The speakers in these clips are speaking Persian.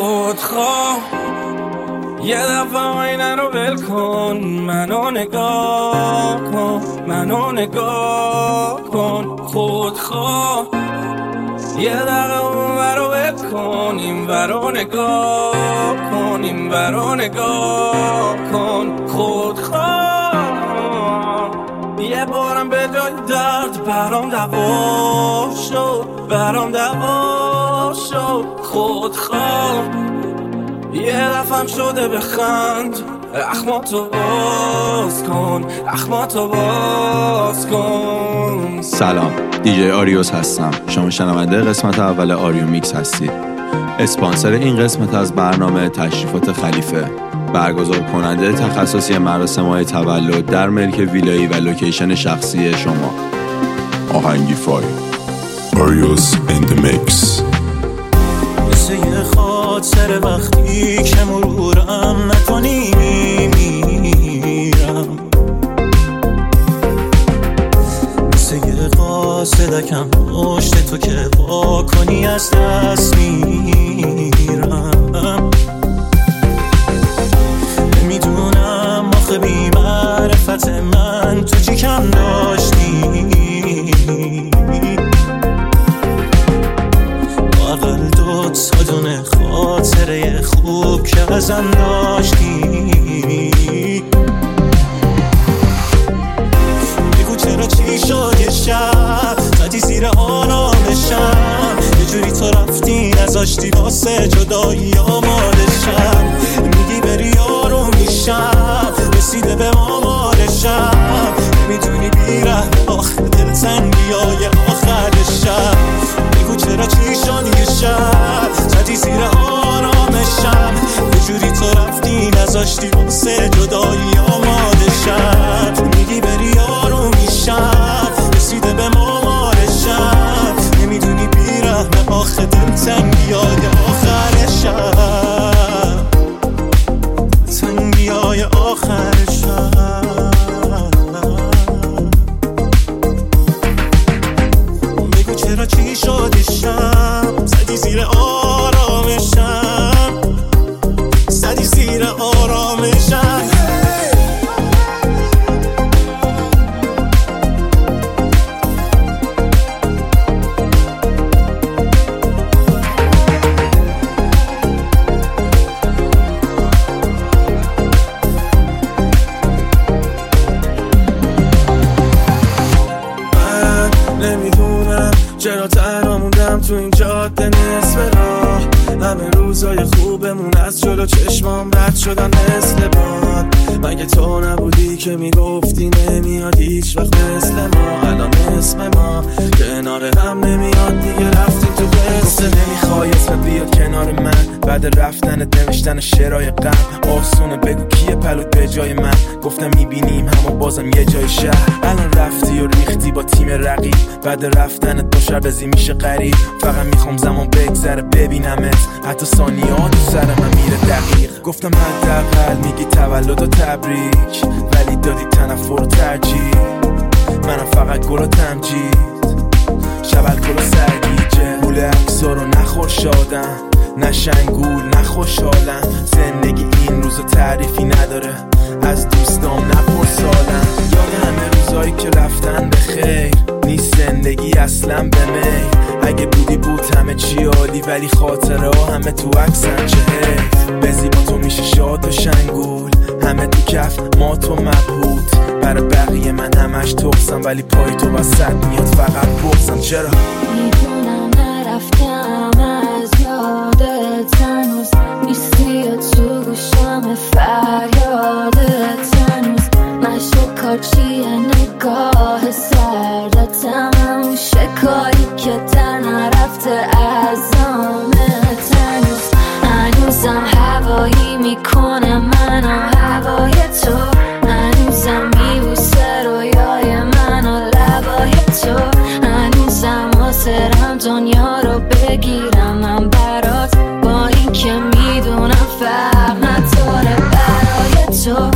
خودخواه یه دفعه آینه رو ول کن، منو نگاه کن، منو نگاه کن. خودخواه یه دقیقه اون رو ول کن، این رو نگاه کن، این رو نگاه کن. خودخواه یه بارم به جای درد برام دوا شد، برام دوا شد. خودخواه یه دفعم شده بخند، اخماتو باز کن، اخماتو باز کن. سلام، دیجی آریوس هستم. شما شنونده قسمت اول آریو میکس هستید. اسپانسر این قسمت از برنامه تشریفات خلیفه، برگزار کننده تخصصی مراسم‌های تولد در ملک ویلایی و لوکیشن شخصی شما. آهنگی فای آریوس in the mix. مثل یه خاطر وقتی که مرورم نکنی میمیرم، مثل یه قاصدکم پشت تو که وا کنی از دست میرم. نمیدونم آخه بی معرفت من تو چی کم داشتی، اقل دو تا دونه خاطره خوب که ازم داشتی. بگو چرا چی شد یه شب زدی زیر آرامشم، یه جوری تو رفتی نذاشتی واسه جدایی آمادشم. میگی بری آروم میشم، رسیده به مامارشم، نمیدونی بیره آخر دلتنگیای آخر شب. بگو چرا چی شد یه شب زدی زیر آرامشم، یه جوری تو رفتی نذاشتی واسه جدایی آمادشم. میگی بری آروم میشم، رسیده به مامارشم، نمیدونی بیرحم آخر دلتنگیای آخر شب، تنگیای آخر شب. بگو چرا چی شد شب زدی زیر آرامشم، زدی زیر آرامشم. نمیدونم چرا تنها موندم تو این جاده نصف راه. همه روزای خوبمون از جلو چشمام رد شدن مثل باد. مگه تو نبودی که میگفتی نمیاد هیچ وقت مثل ما؟ الان اسم ما کنار هم نمیاد دیگه، رفتیم تو قصه. نمیخوای اسمت بیاد کنار من بعد رفتنت، نوشتن شعرهای غم. آسونه بگو کیه پلوت به جای من؟ گفتم میبینیم همو بازم یه جای شهر. الان رفتی و ریختی با تیم رقیب، بعد رفتنت دو شب بزی میشه غریب. فقط میخوام زمان بگذره ببینمت، حتی ثانیات تو سر من میره دقیق. گفتم حداقل میگی تولد و تبریک، ولی دادی تنفر و ترجیح. منم فقط گل و تمجید، شب الکل و سرگیجه. گول عکسا رو نخور شادم، نه شنگول نه خوشحالم. زندگی این روزا تعریفی نداره، از دوستام نپرسالم. یاد همه روزایی که رفتن به خیر، نیست زندگی اصلا به می. اگه بودی بود همه چی عالی، ولی خاطره ها همه تو عکسن. چه حیف بزی با تو میشه شاد و شنگول، همه تو کف ما تو مبهوت. برای بقیه من همش توقسم، ولی پای تو وسط میاد فقط بغزم. چرا میدونم نرفتم از یادت، هنوز نیستی تو گوشم فریادت. هنوز مشو کارچیه نگاه سردت، همون شکاری که در نرفته از آمت. هنوزم هوایی میکنه منو هوای تو، هنوزم میبوسه رویای منو لبای تو. هنوزم حاضرم دنیا رو بگیرم من برات، با این که میدونم فرق نداره برای تو.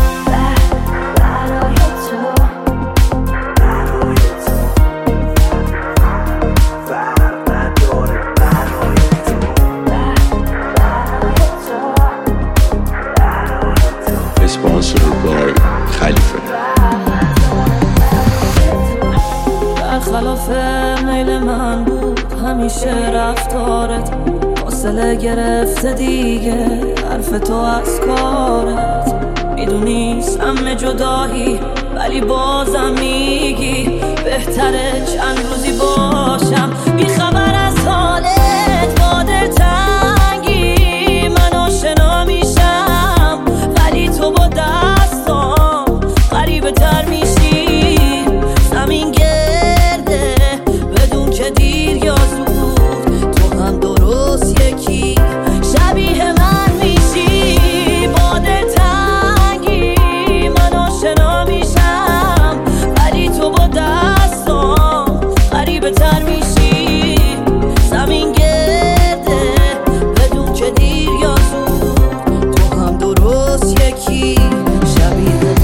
خلاف میل من بود همیشه رفتارت، فاصله گرفته دیگه حرف تو از کارت. میدونی سم جدایی ولی بازم میگی بهتره چند روزی باشم بی خبر از حالت. با دلتنگی من آشنا میشم ولی تو با دستام غریبه تر میشی. زمین گرده بدون که دیر یا زود، تو هم درست یکی شبیه من میشی. با دلتنگی من آشنا میشم ولی تو با دستام غریبه تر میشی. زمین گرده بدون که دیر یا زود، تو هم درست یکی شبیه من.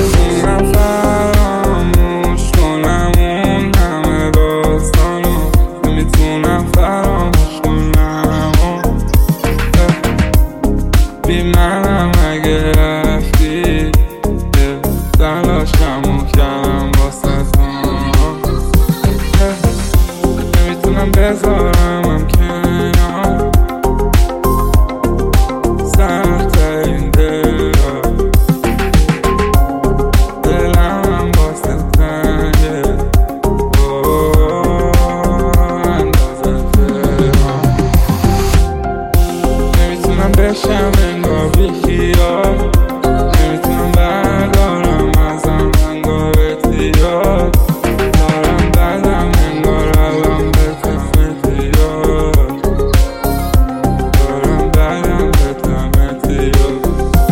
فراموش کنم اون همه داستانو، نمیتونم فراموش کنم. بی منم اگه رفتی تلاشمو کردم واسه تو، نمیتونم بذارمم کنار. سخت این دلم واسه تنگه اندازه دلم. نمیتونم بشم انگار بیخیال، نمیتونم بردارم ازم انگار اتیاد. دارم بدم انگار الان بتم اتیاد، دارم بدم بتم اتیاد.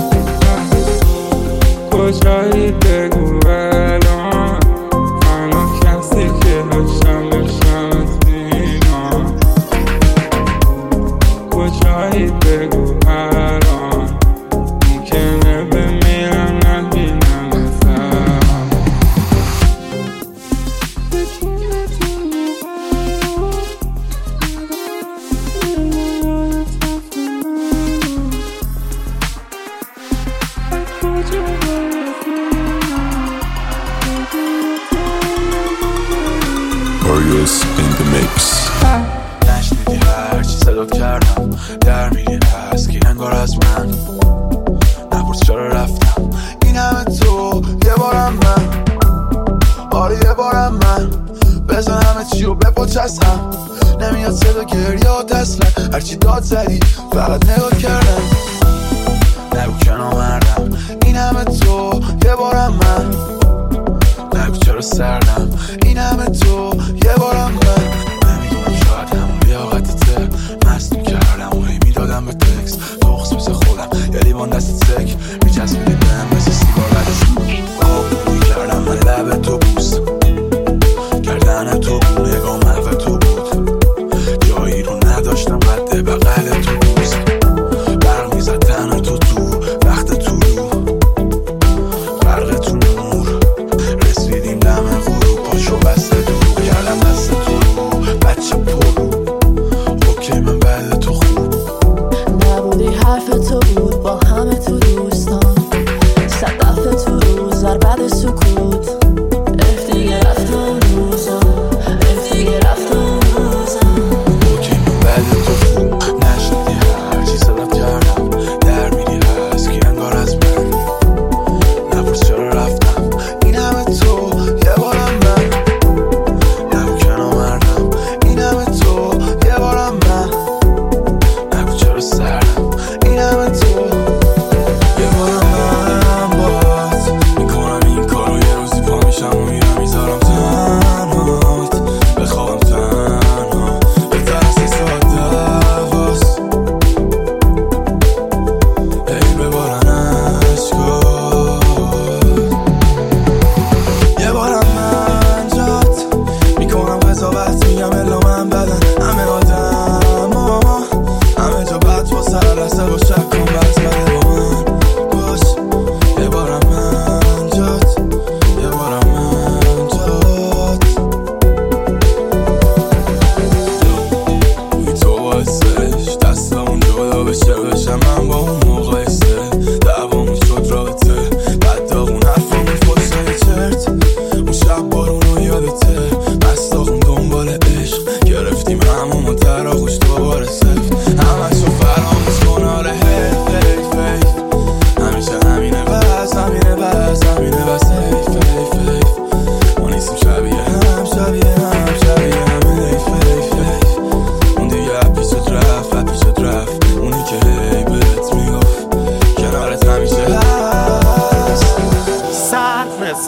کجایی بگو الان، تنها کسی که داشتم بشمت بینام. کجایی بگو الان، ممکنه بمیرم نبینم ازم. Barrios in the mix. نشنیدی هرچی صدات کردم در میری هست که انگار از من. نپرس چرا رفتم این همه تو یه بارم من. آره یه بارم من بزن همه چی رو بپچسم. نمیاد صدا گریات اصلا، هرچی داد زدی فقط نگاه کردم. نگو که نامردم این همه تو یه بارم من. نگو چرا سردم این همه تو یه بارم من. نمیدونم شاید همون لیاقتته، مست میکردم و هی میدادم به تکس. دخص مثل خودم یه لیوان دست سک میچسبیدی بهم مثل سیگار بدش. آب میکردم من لب تو بوست، گردن تو بود نگاه محو تو بود. جایی رو نداشتم قد بغل تو بوست. برق میزد تن تو وقت تو رو برق تو نور. رسیدیم دم غروب پاشو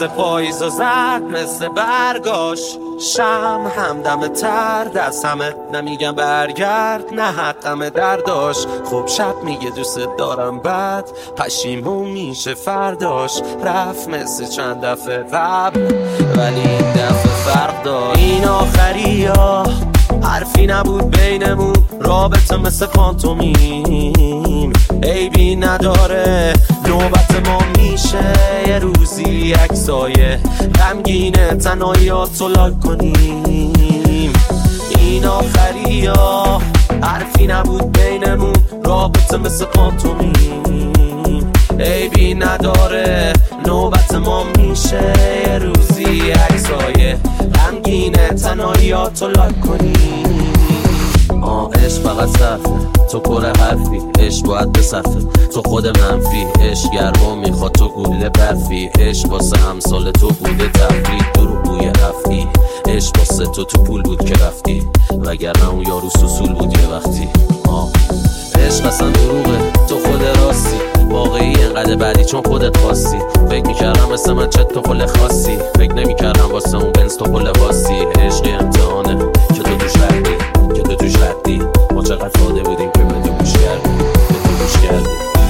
مثل پاییز و زرد مثل برگاش شم همدم تر دست همه نمیگم برگرد نه حقم درداش خب شب میگه دوست دارم بعد پشیمون میشه فرداش رفت مثل چند دفعه قبل ولی این دفعه فرق داشت این آخری ها حرفی نبود بینمون رابطه مثل پانتومیم عیبی نداره نوبت ما میشه یه روزی یک سایه غمگینه تنهاییاتو لاک کنیم این آخری ها حرفی نبود بینمون رابطه مثل پانتومیم عیبی نداره نوبت ما میشه یه روزی یک سایه غمگینه تنهاییاتو لاک کنیم عشق فقط صرفه تو پر حرفی عشق باید بصفه تو خود منفی عشق گرما میخواد تو گوله برفی عشق واسه امثال تو بوده تفریح درو بوی رفتی عشق واسه تو پول بود که رفتی وگرنه اون یارو سوسول بود یه وقتی عشق اصلا دروغه تو خود راستی واقعی انقدر بعدی چون خودت خواستی فکر میکردم مثل من چت تو پل خاصی فکر نمیکردم واسه اون بنز تو پل باسی عشقی امتحانه که تو توش ردی که تو توش ردی ما چقدر ساده بودیم که به تو گوش کردی به تو گوش کردی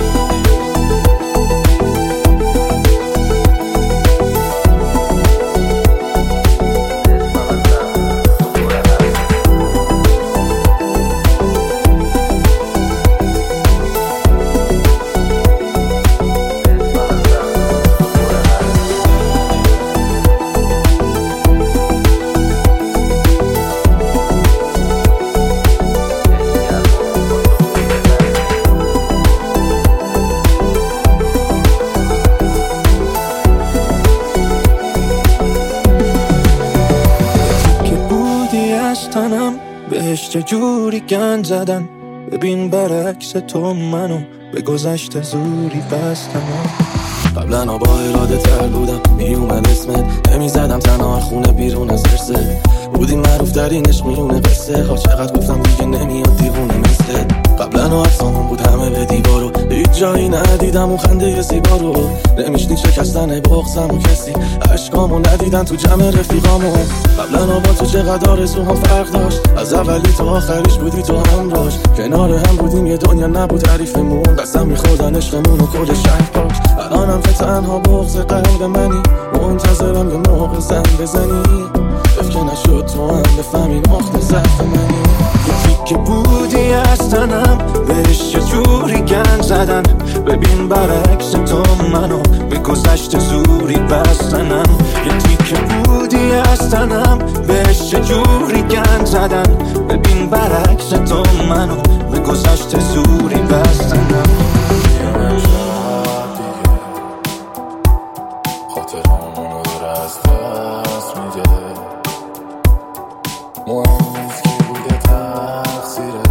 بهش چجوری گند زدن ببین برعکس تو منو به گذشته زوری بستم قبلا با اراده تر بودم میومد اسمت نمیزدم تنها خونه بیرون از درسه بودی معروف ترین عشق میونه قصه ها چقدر گفتم دیگه نمیاد دیوونه مثل قبلا افسانم بود همه به دیوارو هیچ جایی ندیدم و خنده زیبا رو نمیشنی شکستن بغضم و کسی عشقامو ندیدن تو جمع رفیقامو قبلا با تو چقدر آرزوها فرق داشت از اولی تا آخریش بودی تو همراش کنار هم بودیم یه دنیا نبود تعریفمون قسم میخوردن عشقمون و کل شهر پاش الانم که تنها بغض قلب منی منتظرم یه موقع زن بزنی که نشد تو هم بفهمی نقطه ضعف منی یکی که بودی از تنم بهش یه جوری گند زدن ببین برعکس تو منو به گذشته زوری بستنم یکی که بودی از تنم بهش یه جوری گند زدن ببین برعکس تو منو به گذشته زوری بستنم خاطرامونو داره از دست میده مهم نیست کی بوده تقصیره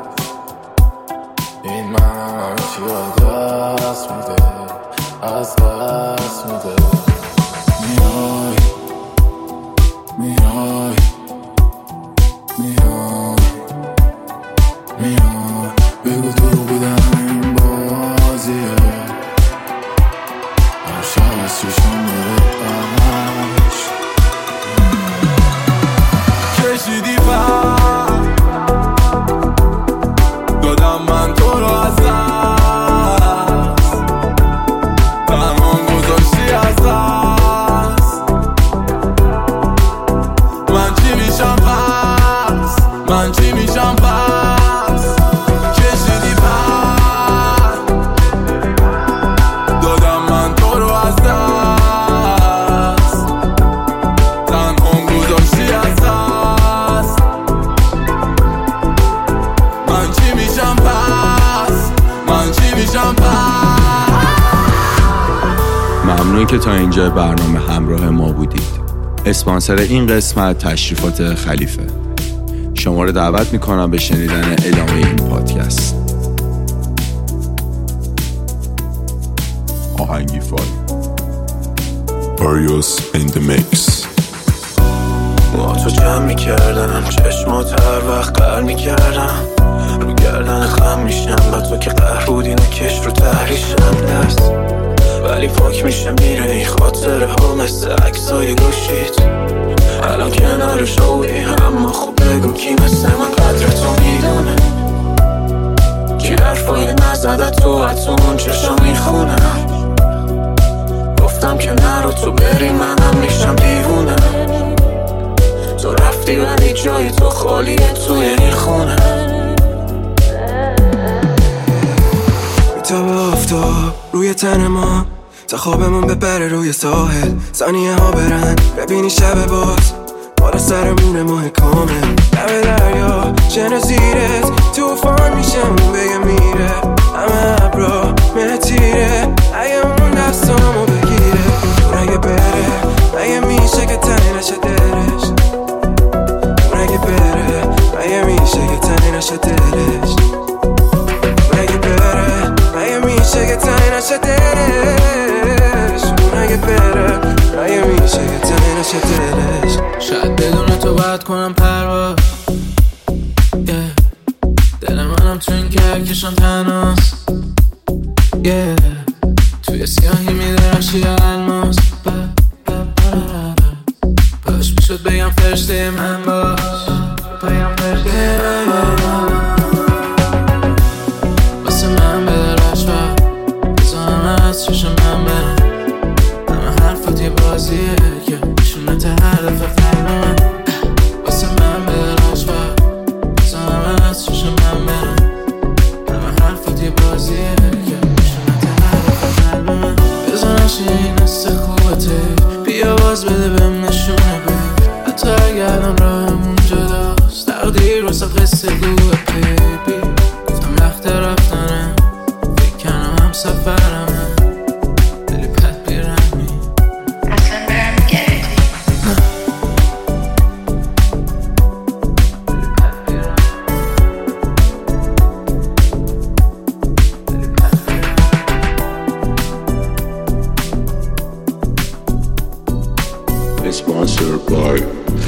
این من چی دست میده از دست میده میای میای میای میای بگو تو بودم این بازیه هر شب از چشم داره عشق کشیدی پر دادم من تو رو از دست تنها گذاشتی از دست من چی میشم پس من چی میشم پس کشیدی پر دادم من تو رو از دست تنها گذاشتی از دست من چی میشم پس من چی میشم پس ممنون که تا اینجا برنامه همراه ما بودید. اسپانسر این قسمت تشریفات خلیفه. شما رو دعوت میکنم به شنیدن ادامه این پادکست. آهنگی فای Arios in the mix. با تو جمع میکردم چشمات هر وقت قهر میکردم رو گردن خم میشم با تو که قهر بودی نکش رو تحریشم دست ولی پاک میشه میره این خاطره ها مثل عکسای گوشیت. الان کنار شوی اما خوب بگو کی مثل من قدر تو میدونه، کی حرفای نزده تو اون چشا میخونم. گفتم که نرو تو بری منم میشم دیوونه، تو رفتی ولی جای تو خالیه توی این خونه. میتابه آفتاب روی تن ما تا خوابمون بپره روی ساحل، ثانیه ها برن ببینی شب باز بالا سرمونه ماه کامل. لب دریا شن زیرت توفان میشه اون بگه میره، همه ابرا مه تیره اگه اون دستامو بگیره. اون اگه بره اگه میشه که تنی نشه دلش، اون اگه بره اگه میشه که تنی نشه دلش، اون اگه بره اگه میشه که تنی نشه دلش، اون اگه بره اگه میشه که تنی نشه دلش. شاید بدون تو باید کنم پرواز، دل منم تو این کهکشان تنهاست، توی سیاهی میدرخشی الماس. پاش میشد بگم فرشته من باش، واسه من بدرش و بزنم از چشم من برم. همه حرفات یه بازیه که نشونه ته هدف قلبم. واسه من بدرش و بزنم از چشم من برم. همه حرفات یه بازیه که نشونه ته هدف قلبم. بزنش این است خوبته، بیا باز بده بهم نشونه بده، حتی اگر الان راهمون جداست تقدیر واسه قصه گوه بیبی. گفتم وقت رفتنه فکر کنم هم سفرمه، دلی پد بیرمی اصلا برم گردی Sponsored by